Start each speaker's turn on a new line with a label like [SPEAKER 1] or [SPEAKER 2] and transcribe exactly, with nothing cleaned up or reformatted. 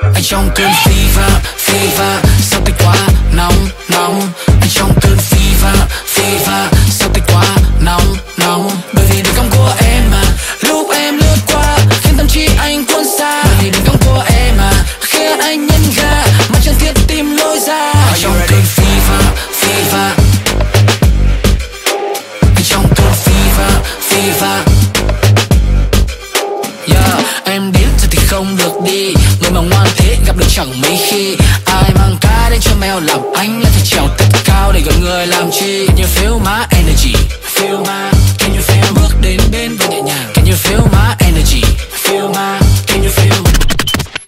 [SPEAKER 1] Anh trong cơn fever, fever, sao tay quá nóng, nóng. Anh trong cơn fever, fever, sao tay quá nóng, nóng. Bởi vì đường cong của em mà lúc em lướt qua khiến tâm trí anh cuốn xa. Bởi vì đường cong của em mà khiến anh nhấn ga mà chẳng thiết tìm lối ra. Anh trong cơn fever, fever. Anh trong cơn fever, fever. Yeah, em đến rồi thì không được đi. Người mà ngoan thế gặp được chẳng mấy khi. Ai mang cá đến cho mèo làm anh là phải trèo thật cao để gọi người làm chi. Can you feel my energy? Feel my, can you feel bước đến bên và nhẹ nhàng. Can you feel my